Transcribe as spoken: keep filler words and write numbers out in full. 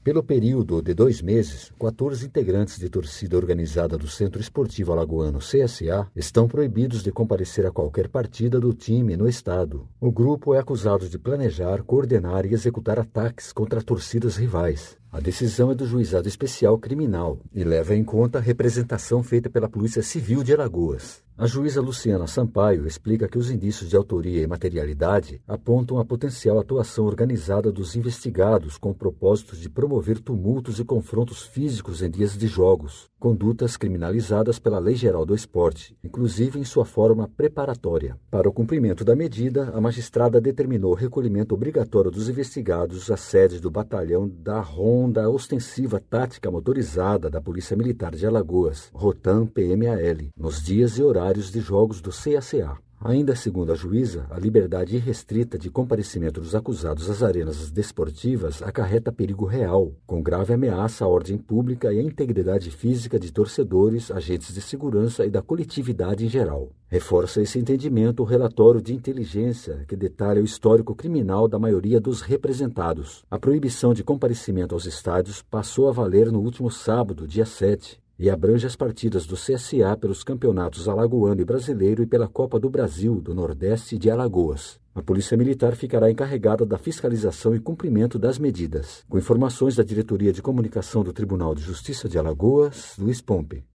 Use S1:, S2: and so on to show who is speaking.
S1: Pelo período de dois meses, quatorze integrantes de torcida organizada do Centro Esportivo Alagoano C S A estão proibidos de comparecer a qualquer partida do time no estado. O grupo é acusado de planejar, coordenar e executar ataques contra torcidas rivais. A decisão é do Juizado Especial Criminal e leva em conta a representação feita pela Polícia Civil de Alagoas. A juíza Luciana Sampaio explica que os indícios de autoria e materialidade apontam a potencial atuação organizada dos investigados com o propósito de promover tumultos e confrontos físicos em dias de jogos, condutas criminalizadas pela Lei Geral do Esporte, inclusive em sua forma preparatória. Para o cumprimento da medida, a magistrada determinou o recolhimento obrigatório dos investigados às sedes do batalhão da Ronda Ostensiva Tática Motorizada da Polícia Militar de Alagoas, Rotam P M A L, nos dias e horários de jogos do C A C A. Ainda segundo a juíza, a liberdade irrestrita de comparecimento dos acusados às arenas desportivas acarreta perigo real, com grave ameaça à ordem pública e à integridade física de torcedores, agentes de segurança e da coletividade em geral. Reforça esse entendimento o relatório de inteligência que detalha o histórico criminal da maioria dos representados. A proibição de comparecimento aos estádios passou a valer no último sábado, dia sete, e abrange as partidas do C S A pelos campeonatos alagoano e brasileiro e pela Copa do Brasil, do Nordeste e de Alagoas. A Polícia Militar ficará encarregada da fiscalização e cumprimento das medidas. Com informações da Diretoria de Comunicação do Tribunal de Justiça de Alagoas, Luiz Pompe.